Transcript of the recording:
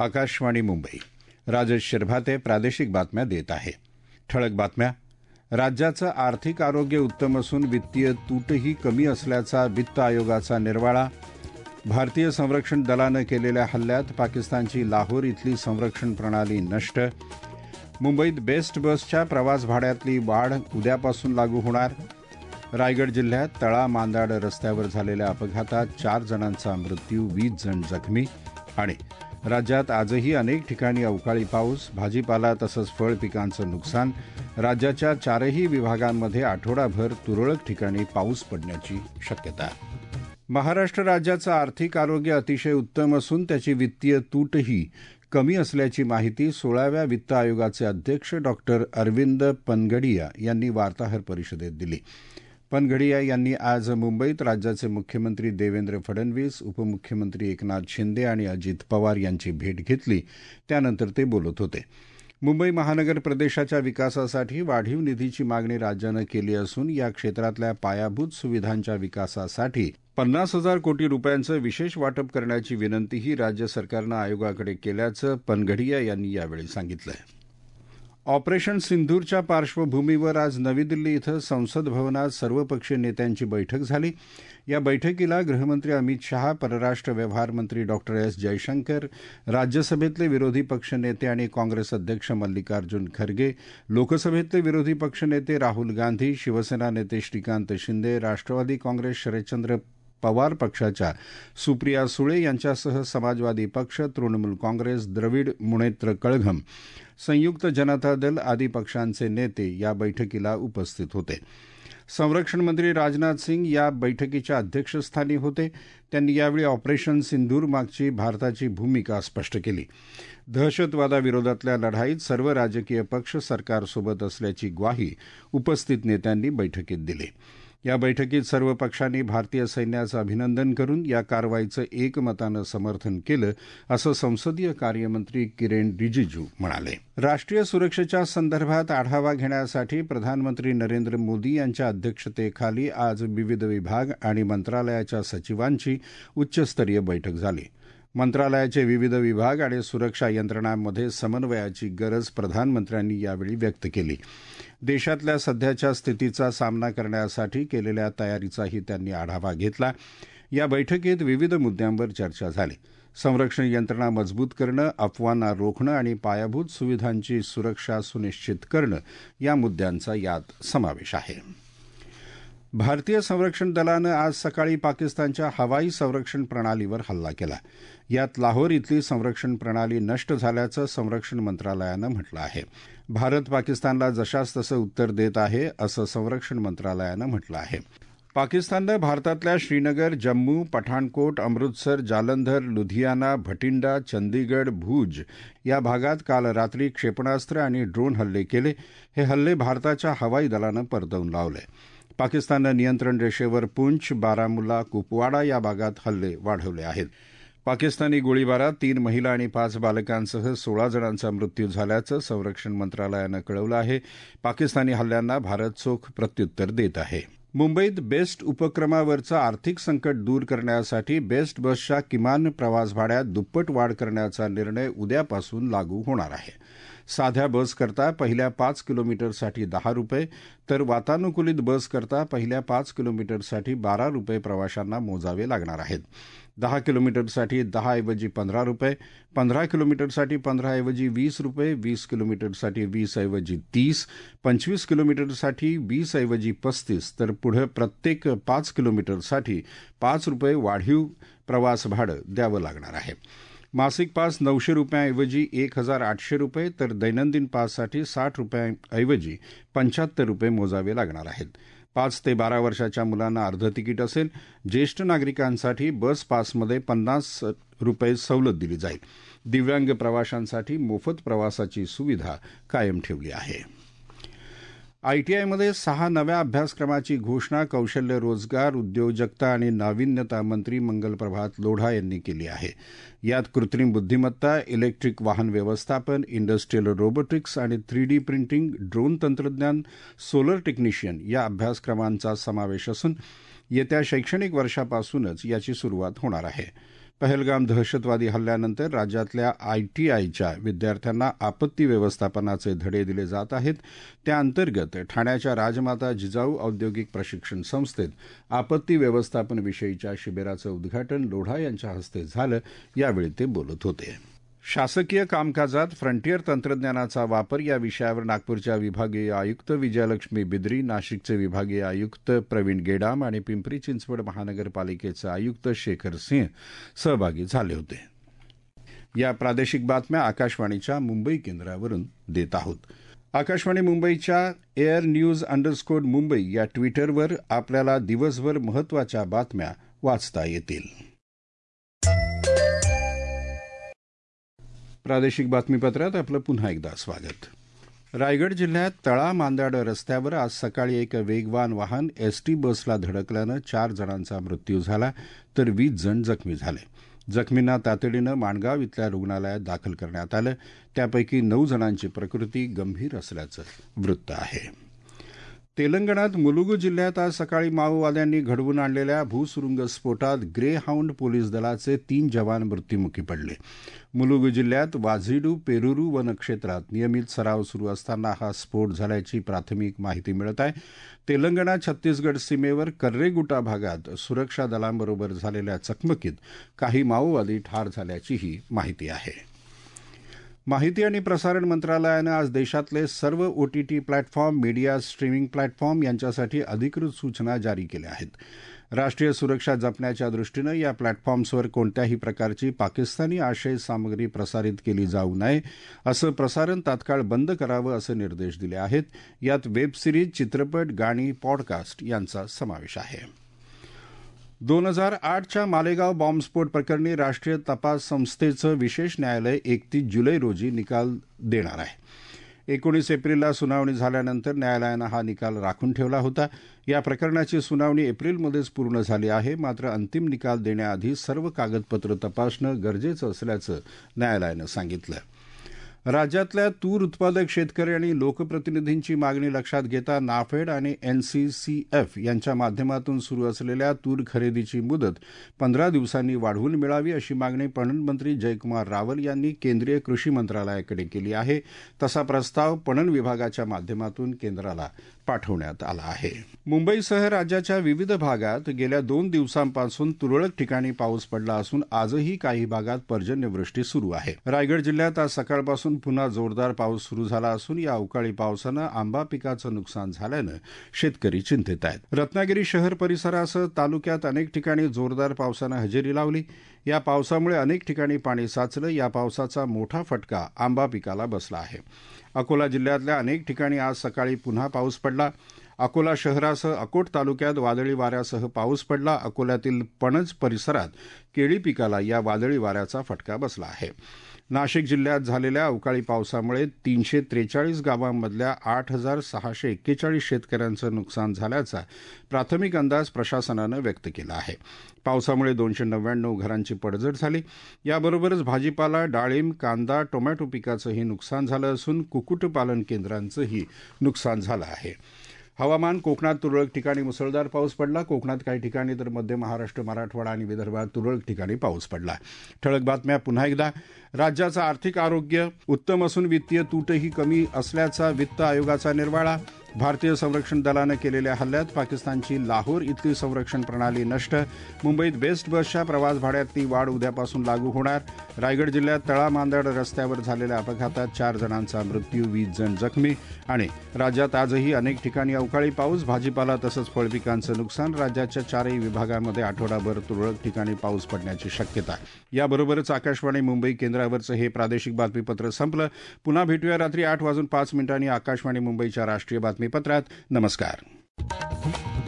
आकाशवाणी मुंबई. राजेश शिरभाते प्रादेशिक बातम्या देत आहे. ठळक बातम्या. राज्याचं आर्थिक आरोग्य उत्तम असून वित्तीय तूटही कमी असल्याचा वित्त आयोगाचा निर्वाळा. भारतीय संरक्षण दलानं केलेल्या हल्ल्यात पाकिस्तानची लाहोर इथली संरक्षण प्रणाली नष्ट. मुंबईत बेस्ट बसच्या प्रवास भाड्यातली वाढ उद्यापासून लागू होणार. रायगड जिल्ह्यात तळा मांदाड रस्त्यावर झालेल्या अपघातात 4 जणांचा मृत्यू, 20 जण जखमी. आणि राज्यात आजही अनेक ठिकाणी अवकाळी पाऊस, भाजीपाला तसंच फळ पिकांचं नुकसान. राज्याच्या 4ही विभागांमध्ये आठवडाभर तुरळक ठिकाणी पाऊस पडण्याची शक्यता. महाराष्ट्र राज्याचं आर्थिक आरोग्य अतिशय उत्तम असून त्याची वित्तीय तूटही कमी असल्याची माहिती 16व्या वित्त आयोगाचे अध्यक्ष डॉक्टर अरविंद पनगडिया यांनी वार्ताहर परिषदेत दिली. पनगडिया यांनी आज मुंबईत राज्याचे मुख्यमंत्री देवेंद्र फडणवीस, उपमुख्यमंत्री एकनाथ शिंदे आणि अजित पवार यांची भेट घेतली. त्यानंतर ते बोलत होते. मुंबई महानगर प्रदेशाच्या विकासासाठी वाढीव निधीची मागणी राज्यानं केली असून या क्षेत्रातल्या पायाभूत सुविधांच्या विकासासाठी 50,000 कोटी रुपयांचं विशेष वाटप करण्याची विनंतीही राज्य सरकारनं आयोगाकडे केल्याचं पनगडिया यांनी यावेळी सांगितलं. ऑपरेशन सिंधूरच्या पार्श्वभूमीवर आज नवी दिल्ली इथं संसद भवनात सर्वपक्षीय नेत्यांची बैठक झाली. या बैठकीला गृहमंत्री अमित शहा, परराष्ट्र व्यवहार मंत्री डॉक्टर एस जयशंकर, राज्यसभेतले विरोधी पक्षनेते आणि काँग्रेस अध्यक्ष मल्लिकार्जुन खरगे, लोकसभेतले विरोधी पक्षनेते राहुल गांधी, शिवसेना नेते श्रीकांत शिंदे, राष्ट्रवादी काँग्रेस शरदचंद्र पवार पक्षाच्या सुप्रिया सुळे यांच्यासह समाजवादी पक्ष, तृणमूल काँग्रेस, द्रविड मुनेत्र कळघम, संयुक्त जनता दल आदी पक्षांचे नेते या बैठकीला उपस्थित होते. संरक्षण मंत्री राजनाथ सिंग या बैठकीच्या अध्यक्षस्थानी होते. त्यांनी यावेळी ऑपरेशन सिंधूर मागची भारताची भूमिका स्पष्ट केली. दहशतवादाविरोधातल्या लढाईत सर्व राजकीय पक्ष सरकारसोबत असल्याची ग्वाही उपस्थित नेत्यांनी बैठकीत दिली. या बैठकीत सर्व पक्षांनी भारतीय सैन्याचं अभिनंदन करून या कारवाईचं एकमतानं समर्थन केलं, असं संसदीय कार्यमंत्री किरेन रिजिजू म्हणाले. राष्ट्रीय सुरक्षेच्या संदर्भात आढावा घेण्यासाठी प्रधानमंत्री नरेंद्र मोदी यांच्या अध्यक्षतेखाली आज विविध विभाग आणि मंत्रालयाच्या सचिवांची उच्चस्तरीय बैठक झाली. मंत्रालयाचे विविध विभाग आणि सुरक्षा यंत्रणांमध्ये समन्वयाची गरज प्रधानमंत्र्यांनी यावेळी व्यक्त केली. देशातल्या सध्याच्या स्थितीचा सामना करण्यासाठी केलेल्या तयारीचाही त्यांनी आढावा घेतला. या बैठकीत विविध मुद्द्यांवर चर्चा झाली. संरक्षण यंत्रणा मजबूत करणं, अफवांना रोखणं आणि पायाभूत सुविधांची सुरक्षा सुनिश्चित करणं या मुद्द्यांचा यात समावेश आहे. भारतीय संरक्षण दलानं आज सकाळी पाकिस्तानच्या हवाई संरक्षण प्रणालीवर हल्ला केला. यात लाहोर इथली संरक्षण प्रणाली नष्ट झाल्याचं संरक्षण मंत्रालयानं म्हटलं आहे. भारत पाकिस्तानला जशास तसं उत्तर देत आहे, असं संरक्षण मंत्रालयानं म्हटलं आहे. पाकिस्ताननं भारतातल्या श्रीनगर, जम्मू, पठाणकोट, अमृतसर, जालंधर, लुधियाना, भटिंडा, चंदीगड, भूज या भागात काल रात्री क्षेपणास्त्र आणि ड्रोन हल्ले केले. हे हल्ले भारताच्या हवाई दलानं परतवून लावले. पाकिस्ताननं नियंत्रण रेषेवर पूंछ, बारामुल्ला, कुपवाडा या भागात हल्ले वाढवले आहेत. पाकिस्तानी गोळीबारात 3 महिला आणि 5 बालकांसह 16 जणांचा मृत्यू झाल्याचं संरक्षण मंत्रालयानं कळवलं आहे. पाकिस्तानी हल्ल्यांना भारत चोख प्रत्युत्तर देत आहे. मुंबईत बेस्ट उपक्रमावरचं आर्थिक संकट दूर करण्यासाठी बेस्ट बसच्या किमान प्रवास भाड्यात दुप्पट वाढ करण्याचा निर्णय उद्यापासून लागू होणार आहे. साध्या बसकरता पहिल्या 5 किलोमीटरसाठी 10 रुपये तर वातानुकूलित बसकरता पहिल्या 5 किलोमीटरसाठी 12 रुपये प्रवाशांना मोजावे लागणार आहेत. 10 किलोमीटरसाठी 10 ऐवजी 15 रुपये, 15 किलोमीटरसाठी 15 ऐवजी 20 रुपये, 20 किलोमीटरसाठी 20 ऐवजी 30, 25 किलोमीटरसाठी 20 ऐवजी 35 तर पुढे प्रत्येक 5 किलोमीटरसाठी 5 रुपये वाढीव प्रवास भाडं द्यावं लागणार आहे. मासिक पास 900 रुपयांऐवजी 1,800 रुपये तर दैनंदिन पाससाठी 60 रुपयांऐवजी 75 रुपये मोजावे लागणार आहेत. 5 ते 12 वर्षाच्या मुलांना अर्ध तिकीट असेल. ज्येष्ठ नागरिकांसाठी बस पासमध्ये 50 रुपये सवलत दिली जाईल. दिव्यांग प्रवाशांसाठी मोफत प्रवासाची सुविधा कायम ठेवली आहे. आयटीआयमध्ये 6 नव्या अभ्यासक्रमाची घोषणा कौशल्य रोजगार, उद्योजकता आणि नाविन्यता मंत्री मंगल प्रभात लोढा यांनी केली आहे. यात कृत्रिम बुद्धिमत्ता, इलेक्ट्रिक वाहन व्यवस्थापन, इंडस्ट्रियल रोबोटिक्स आणि 3D प्रिंटिंग, ड्रोन तंत्रज्ञान, सोलर टेक्निशियन या अभ्यासक्रमांचा समावेश असून येत्या शैक्षणिक वर्षापासूनच याची सुरुवात होणार आहे. पहलगाम दहशतवादी हल्ल्यानंतर राज्यातल्या ITIच्या विद्यार्थ्यांना आपत्ती व्यवस्थापनाचे धडे दिले जात आहेत. त्याअंतर्गत ठाण्याच्या राजमाता जिजाऊ औद्योगिक प्रशिक्षण संस्थेत आपत्ती व्यवस्थापन विषयीच्या शिबिराचं उद्घाटन लोढा यांच्या हस्ते झालं. यावेळी ते बोलत होते. शासकीय कामकाजात फ्रंटियर तंत्रज्ञानाचा वापर या विषयावर नागपूरच्या विभागीय आयुक्त विजयलक्ष्मी बिद्री, नाशिकचे विभागीय आयुक्त प्रवीण गेडाम आणि पिंपरी चिंचवड महानगरपालिकेचे आयुक्त शेखर सिंह सहभागी झाले होते. या प्रादेशिक बातम्या आकाशवाणीच्या मुंबई केंद्रावरून देत आहोत. आकाशवाणी मुंबईच्या airnews_मुंबई या ट्विटरवर आपल्याला दिवसभर महत्त्वाच्या बातम्या वाचता येतील. प्रादेशिक बातमीपत्रात आपलं पुन्हा एकदा स्वागत. रायगड जिल्ह्यात तळा मांदाड रस्त्यावर आज सकाळी एक वेगवान वाहन एसटी बसला धडकल्यानं 4 जणांचा मृत्यू झाला तर 20 जण जखमी झाले. जखमींना तातडीनं माणगाव इथल्या रुग्णालयात दाखल करण्यात आलं. त्यापैकी 9 जणांची प्रकृती गंभीर असल्याचं वृत्त आहे. तेलंगणात मुलुगू जिल्ह्यात आज सकाळी माओवाद्यांनी घडवून आणलेल्या भूसुरुंग स्फोटात ग्रे हाऊंड पोलीस दलाचे 3 जवान मृत्युमुखी पडले. मुलुगू जिल्ह्यात वाझीडू पेरुरू वनक्षेत्रात नियमित सराव सुरू असताना हा स्फोट झाल्याची प्राथमिक माहिती मिळत आहे. तेलंगणा छत्तीसगड सीमेवर कर्रेगुटा भागात सुरक्षा दलांबरोबर झालेल्या चकमकीत काही माओवादी ठार झाल्याचीही माहिती आहे. माहिती आणि प्रसारण मंत्रालयानं आज देशातले सर्व OTT platform, media streaming platform यांच्यासाठी अधिकृत सूचना जारी केल्या आहेत. राष्ट्रीय सुरक्षा जपण्याच्या दृष्टीनं या प्लॅटफॉर्म्सवर कोणत्याही प्रकारची पाकिस्तानी आशय सामग्री प्रसारित केली जाऊ नये, असं प्रसारण तात्काळ बंद करावं असे निर्देश दिले आहेत. यात वेब सिरीज, चित्रपट, गाणी, पॉडकास्ट यांचा समावेश आहे. 2008च्या मालेगाव बॉम्बस्फोट प्रकरणी राष्ट्रीय तपास संस्थेचं विशेष न्यायालय 31 जुलै रोजी निकाल देणार आहे. 19 एप्रिलला सुनावणी झाल्यानंतर न्यायालयानं हा निकाल राखून ठेवला होता. या प्रकरणाची सुनावणी एप्रिलमध्येच पूर्ण झाली आहे. मात्र अंतिम निकाल देण्याआधी सर्व कागदपत्र तपासणं गरजेचं असल्याचं न्यायालयानं सांगितलं. राज्यातल्या तूर उत्पादक शेतकरी आणि लोकप्रतिनिधींची मागणी लक्षात घेता नाफेड आणि NCCF यांच्या माध्यमातून सुरू असलेल्या तूर खरेदीची मुदत 15 दिवसांनी वाढवून मिळावी अशी मागणी पणन मंत्री जयकुमार रावल यांनी केंद्रीय कृषी मंत्रालयाकडे केली आहे. तसा प्रस्ताव पणन विभागाच्या माध्यमातून केंद्राला पाठवण्यात आला आहे. मुंबईसह राज्याच्या विविध भागात गेल्या 2 दिवसांपासून तुरळक ठिकाणी पाऊस पडला असून आजही काही भागात पर्जन्यवृष्टी सुरू आहे. रायगड जिल्ह्यात आज सकाळपासून पुन्हा जोरदार पाऊस सुरू झाला असून या अवकाळी पावसानं आंबा पिकाचं नुकसान झाल्यानं शेतकरी चिंतेत आहेत. रत्नागिरी शहर परिसरासह तालुक्यात अनेक ठिकाणी जोरदार पावसानं हजेरी लावली. या पावसामुळे अनेक ठिकाणी पाणी साचलं. या पावसाचा मोठा फटका आंबा पिकाला बसला आहे. अकोला जिल्ह्यातल्या अनेक ठिकाणी आज सकाळी पुन्हा पाऊस पडला. अकोला शहरासह अकोट तालुक्यात वादळी वाऱ्यासह पाऊस पडला. अकोल्यातील पणज परिसरात केळी पिकाला या वादळी वाऱ्याचा फटका बसला आहे. नाशिक जिल्ह्यात झालेल्या अवकाळी पावसामुळे 343 गावांमधल्या 8,641 शेतकऱ्यांचं नुकसान झाल्याचा प्राथमिक अंदाज प्रशासनानं व्यक्त केला आहे. पावसामुळे 299 घरांची पडझड झाली. याबरोबरच भाजीपाला, डाळिंब, कांदा, टोमॅटो पिकाचंही नुकसान झालं असून कुक्कुटपालन केंद्रांचंही नुकसान झालं आहे. हवामान. कोकणात तुरळक ठिकाणी मुसळधार पाऊस पडला. कोकणात काही ठिकाणी तर मध्य महाराष्ट्र, मराठवाडा आणि विदर्भात तुरळक ठिकाणी पाऊस पडला. ठळक बातम्या पुन्हा एकदा. राज्याचं आर्थिक आरोग्य उत्तम असून वित्तीय तूटही कमी असल्याचा वित्त आयोगाचा निर्वाळा. भारतीय संरक्षण दलानं केलेल्या हल्ल्यात पाकिस्तानची लाहोर इथली संरक्षण प्रणाली नष्ट. मुंबईत बेस्ट बसच्या प्रवास भाड्यातली वाढ उद्यापासून लागू होणार. रायगड जिल्ह्यात तळा मांदड रस्त्यावर झालेल्या अपघातात 4 जणांचा मृत्यू, 20 जण जखमी. आणि राज्यात आजही अनेक ठिकाणी अवकाळी पाऊस, भाजीपाला तसंच फळपिकांचं नुकसान. राज्याच्या 4ही विभागांमध्ये आठवडाभर तुरळक ठिकाणी पाऊस पडण्याची शक्यता. याबरोबरच आकाशवाणी मुंबई केंद्रावरचं हे प्रादेशिक बातमीपत्र संपलं. पुन्हा भेटूया रात्री 8:05 आकाशवाणी मुंबईच्या राष्ट्रीय बातमीपत्रात. नमस्कार.